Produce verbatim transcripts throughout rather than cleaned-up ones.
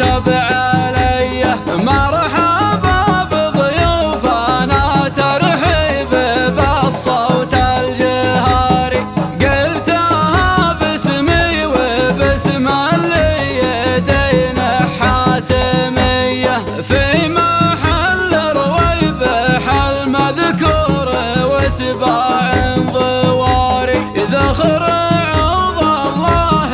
عاتب علي. مرحبا بضيوفنا ترحيب بالصوت الجهاري، قلتها باسمي وباسم اللي يدين حاتمية، في محل رويبح المذكور وسباع ضواري، ذخر عوض الله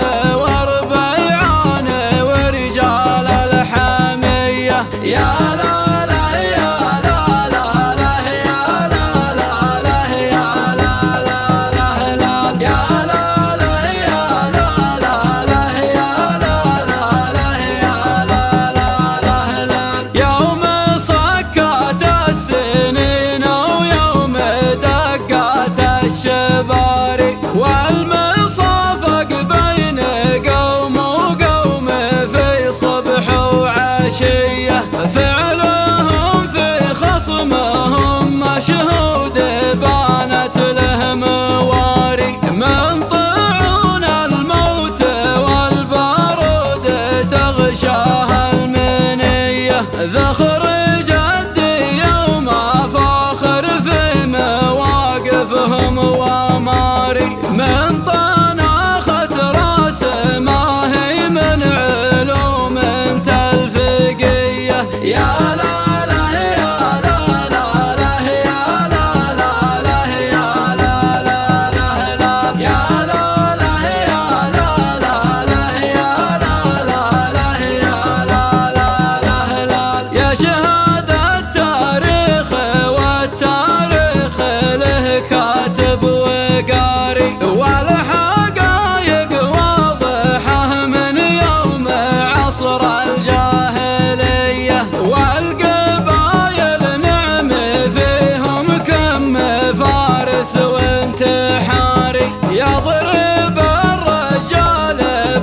وربيعان ورجال الحمية. يا لا لا يا لا لا لا يا لا لا لا يا لا لا لا لا يا لا لا يا لا لا لا يا لا لا لا يا لا لا لا لا. يوم صكت السنين ويوم دقت الشباري، والمصافق بين قوم وقوم في صبح وعشية، فعلهم في خصمهم مشهود بانت له مواري، من طاعون الموت والبارود تغشاها المنية، ذخر جدي يوم فاخر في مواقفهم وماري، من طناخة راس ما هي من علوم تلفقية. يا لا لا يا لا لا لا يا لا لا لا يا لا لا لا لا يا لا لا يا لا لا لا يا لا لا لا يا لا لا لا لا. يا شهادة التاريخ والتاريخ له كاتب وقاري، والحقايق واضحة من يوم عصر الجاهلية، والقبايل نعم فيهم كم فارس وانتحاري، يضرب الرجال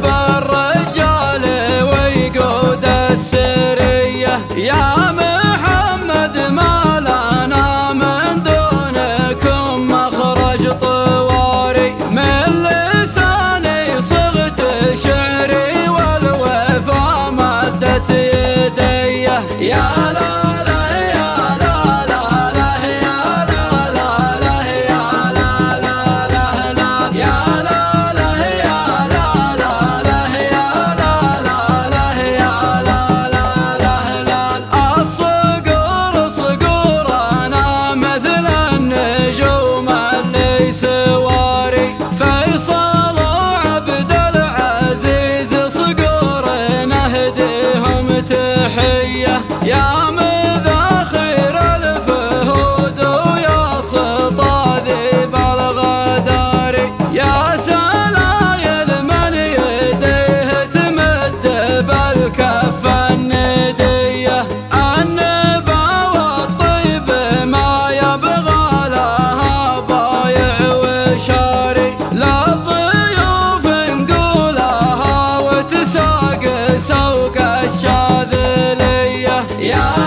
بالرجال ويقود السرية. يا محمد ما لنا من دونكم مخرج طواري، من لساني صغت شعري والوفا مدت يدي. يا لا لا يا لا لا لا يا لا لا لا يا لا لا لا لا يا لا لا يا لا لا لا يا لا لا لا يا لا لا لا لا. الصقور صقورنا مثل النجوم اللي سواري، فيصل وعبد العزيز صقور نهديهم تحية، يا مذاخير الفهود ويا سطى ذيب الغداري، يا سلايل من يديه تمد بالكف الندية، النبا والطيب ما يبغى لها بايع وشاري، للضيوف نقولها وتساق سوق الشاذلية. يا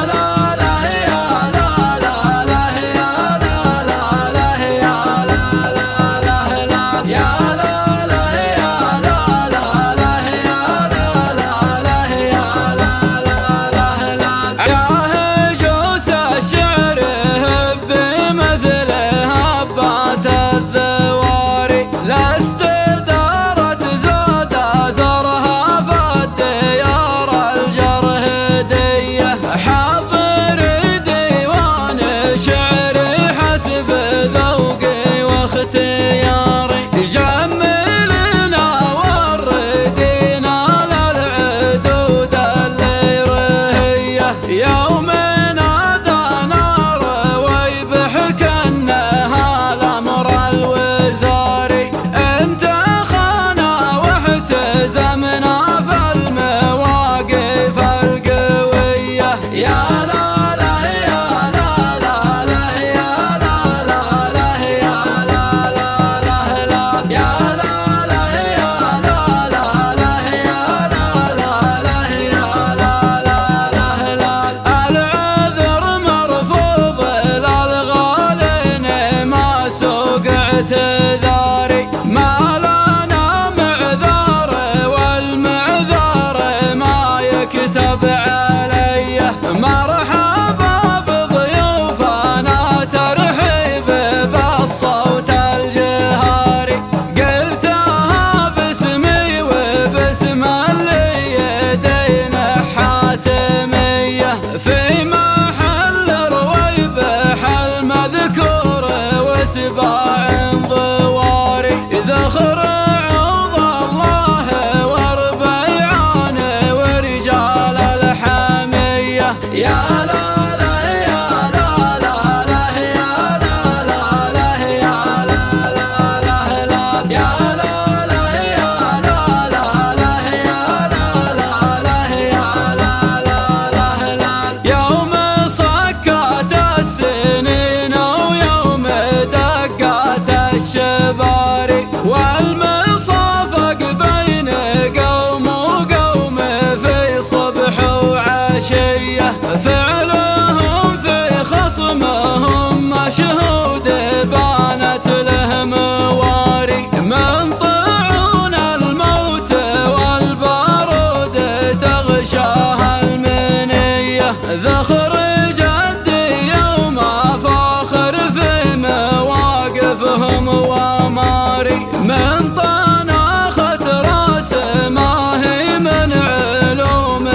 عاتب علي. مرحبا بضيوفنا ترحيب بالصوت الجهاري، قلتها باسمي وباسم اللي يدين حاتمية، في محل رويبح المذكور وسباع ضواري، ذخر عوض الله وربيعان ورجال الحمية. يا لا لا يا لا لا لا يا لا لا لا يا لا لا لا لا يا لا لا يا لا لا لا يا لا لا لا يا لا لا لا لا. يوم صكت السنين ويوم دقت الشباري، والمصافق بين قوم وقوم في صبح وعشية، فعلهم في خصمهم مشهود بانت له مواري، من طاعون الموت والبارود تغشاها المنية، ذخر جدي يوم فاخر في مواقفهم وماري، من طناخت راس ما هي من علوم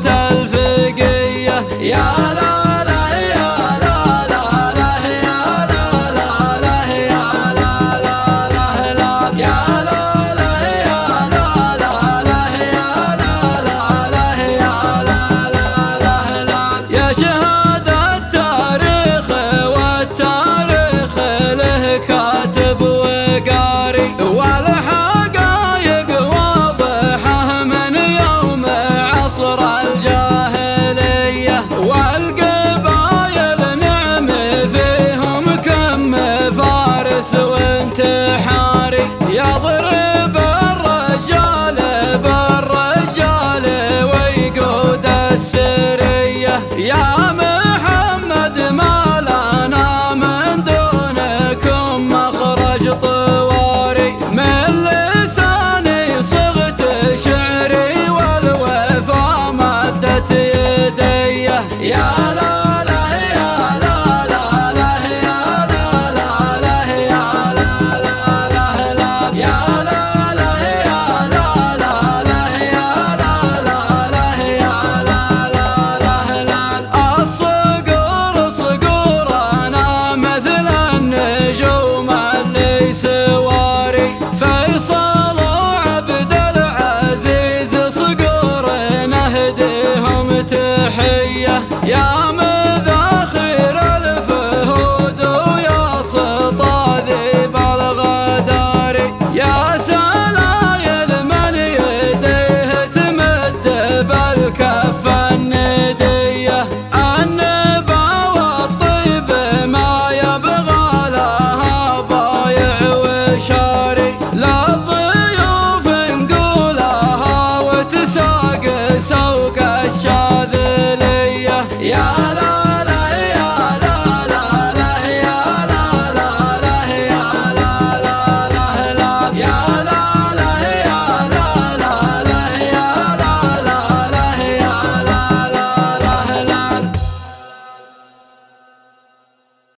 تلفقية. يا لا لا يا لا لا لا يا لا لا لا يا لا لا لا لا يا لا لا يا لا لا لا يا لا لا لا يا لا لا لا لا. يا شهادة التاريخ والتاريخ له كاتب وقاري، والحقايق واضحة من يوم عصر الجاهلية، والقبايل نعم فيهم كم فارس وانتحاري، يضرب الرجال بالرجال ويقود السرية. يا محمد ما لنا من دونكم مخرج طواري، من لساني صغت شعري والوفا مدت يدي. يا لا لا يا لا لا لا يا لا لا لا يا لا لا لا لا يا لا لا يا لا لا لا يا لا لا لا يا لا لا لا لا. الصقور صقورنا مثل النجوم اللي سواري، فيصل وعبد العزيز صقور نهديهم تحية، يا مذاخير الفهود ويا سطى ذيب الغداري، يا سلايل من يديه تمد بالكف الندية، النبا والطيب ما يبغى لها بايع وشاري، للضيوف نقولها وتساق سوق الشاذلية. يا لا